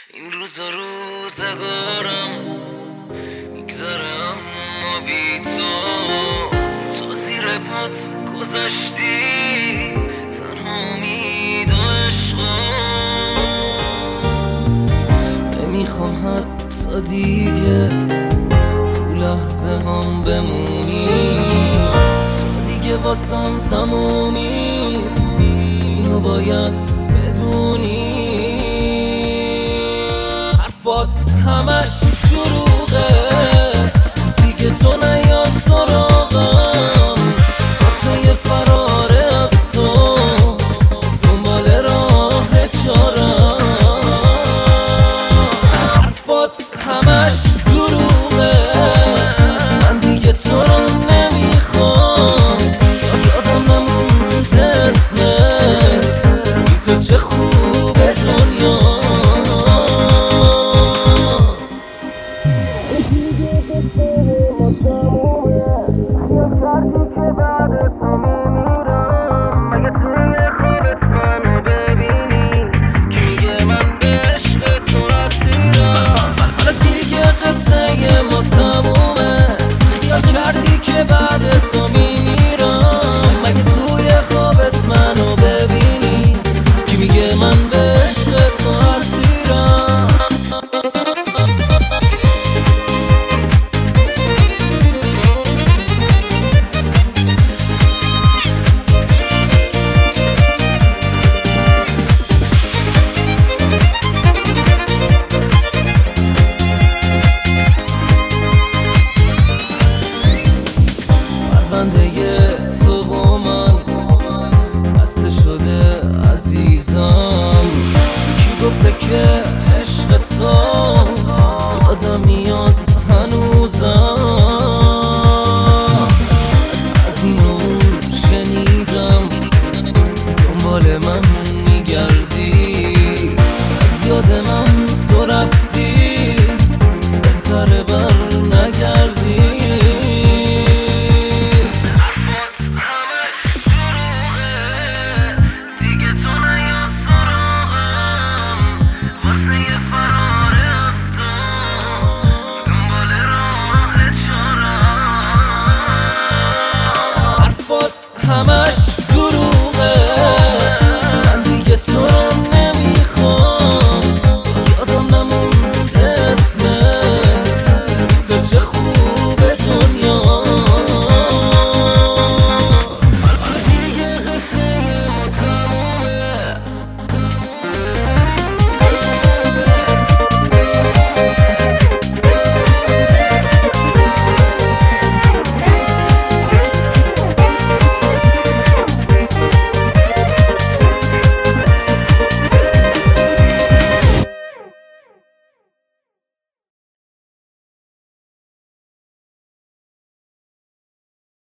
این روزا روزگارم میگذره اما بی تو زیر پات گذاشتی تنها امید و عشقم. نمیخوام حتی دیگه تو لحظه هم بمونی، تو دیگه واسم تمومی، اینو باید بدونی. حرفات همش دروغه، دیگه تو نیا سراغم، واسه یه فراره از تو دنبال راه چارم. حرفات همش دروغه، من دیگه تو رو نمیخوام، یادم نمونده اسمت، بی تو چه خوبه دنیا. کردی که بعد تو میمیرم، مگه توی خوابت منو ببینی کی میگه من به عشق تو اسیرم. پرونده تو با من بسته شده عزیزم، کی گفته که عشق تو یادم میاد هنوزم.